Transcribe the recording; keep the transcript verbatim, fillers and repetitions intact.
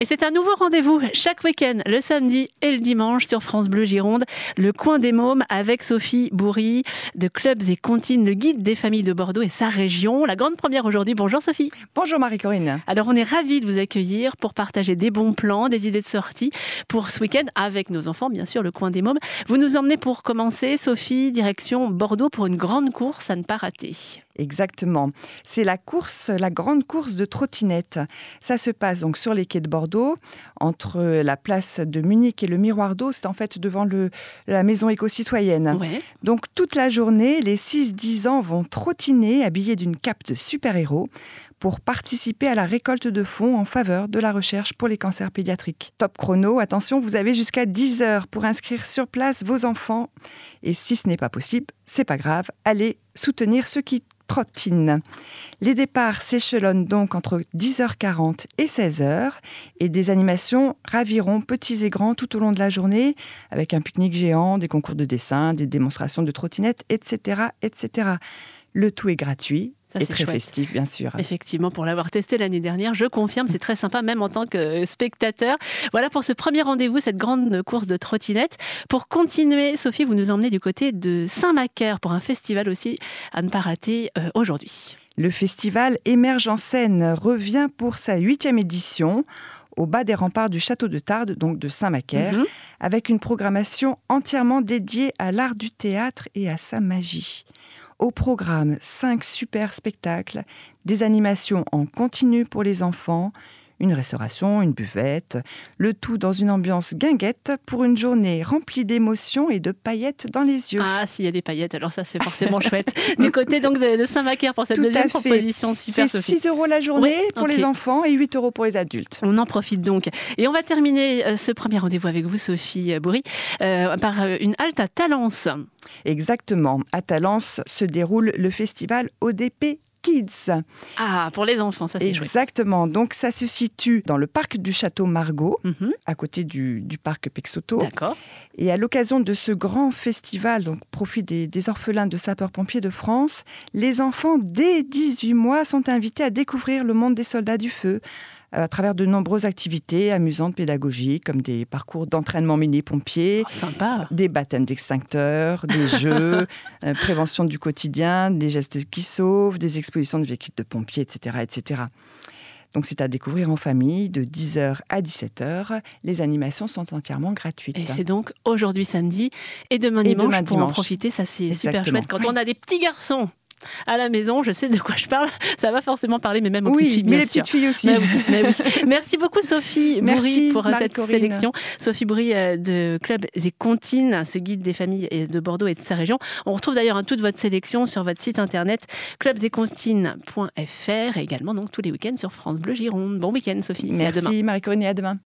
Et c'est un nouveau rendez-vous chaque week-end, le samedi et le dimanche sur France Bleu Gironde, le coin des mômes avec Sophie Bourry de Clubs et Comptines, le guide des familles de Bordeaux et sa région. La grande première aujourd'hui. Bonjour Sophie. Bonjour Marie-Corinne. Alors on est ravis de vous accueillir pour partager des bons plans, des idées de sortie pour ce week-end avec nos enfants, bien sûr, le coin des mômes. Vous nous emmenez pour commencer, Sophie, direction Bordeaux pour une grande course à ne pas rater. Exactement. C'est la course, la grande course de trottinettes. Ça se passe donc sur les quais de Bordeaux, entre la place de Munich et le Miroir d'eau. C'est en fait devant le, la maison éco-citoyenne. Ouais. Donc toute la journée, les six dix ans vont trottiner habillés d'une cape de super-héros pour participer à la récolte de fonds en faveur de la recherche pour les cancers pédiatriques. Top chrono, attention, vous avez jusqu'à dix heures pour inscrire sur place vos enfants. Et si ce n'est pas possible, c'est pas grave, allez soutenir ceux qui trottinent. Les départs s'échelonnent donc entre dix heures quarante et seize heures et des animations raviront petits et grands tout au long de la journée avec un pique-nique géant, des concours de dessin, des démonstrations de trottinettes, et cetera, et cetera. Le tout est gratuit. Ça, et c'est très chouette. Festif, bien sûr. Effectivement, pour l'avoir testé l'année dernière, je confirme, c'est très sympa, même en tant que spectateur. Voilà pour ce premier rendez-vous, cette grande course de trottinettes. Pour continuer, Sophie, vous nous emmenez du côté de Saint-Macaire pour un festival aussi à ne pas rater euh, aujourd'hui. Le festival Émerge en scène revient pour sa huitième édition au bas des remparts du château de Tarbes, donc de Saint-Macaire, mmh. avec une programmation entièrement dédiée à l'art du théâtre et à sa magie. Au programme, cinq super spectacles, des animations en continu pour les enfants, une restauration, une buvette, le tout dans une ambiance guinguette pour une journée remplie d'émotions et de paillettes dans les yeux. Ah, s'il y a des paillettes, alors ça c'est forcément chouette. Du côté donc de, de Saint-Macaire pour cette Tout deuxième à fait. proposition, super C'est Sophie. six euros la journée oui, pour okay. les enfants et huit euros pour les adultes. On en profite donc. Et on va terminer ce premier rendez-vous avec vous, Sophie Bourry, euh, par une halte à Talence. Exactement. À Talence se déroule le festival O D P Kids. Ah, pour les enfants, ça c'est Exactement. chouette. Exactement. Donc ça se situe dans le parc du Château Margaux, mm-hmm. à côté du, du parc Pexoto. D'accord. Et à l'occasion de ce grand festival, donc profit des, des orphelins de sapeurs-pompiers de France, les enfants dès dix-huit mois sont invités à découvrir le monde des soldats du feu, à travers de nombreuses activités amusantes, pédagogiques, comme des parcours d'entraînement mini-pompiers, oh, sympa. Des baptêmes d'extincteurs, des jeux, euh, prévention du quotidien, des gestes qui sauvent, des expositions de véhicules de pompiers, et cetera, et cetera. Donc c'est à découvrir en famille de dix heures à dix-sept heures. Les animations sont entièrement gratuites. Et c'est donc aujourd'hui samedi et demain et dimanche demain pour dimanche. En profiter. Ça c'est Exactement. Super chouette. Quand on a des petits garçons à la maison, je sais de quoi je parle. Ça va forcément parler, mais même aux oui, petites filles. Oui, mais les petites sûr. filles aussi. Mais oui, mais oui. Merci beaucoup Sophie Bourry pour cette Marie-Corinne. sélection. Sophie Bourry de Clubs et Comptines, ce guide des familles de Bordeaux et de sa région. On retrouve d'ailleurs hein, toute votre sélection sur votre site internet clubs et comptines point f r et également donc tous les week-ends sur France Bleu Gironde. Bon week-end Sophie. Merci et à demain. Marie-Corinne et à demain.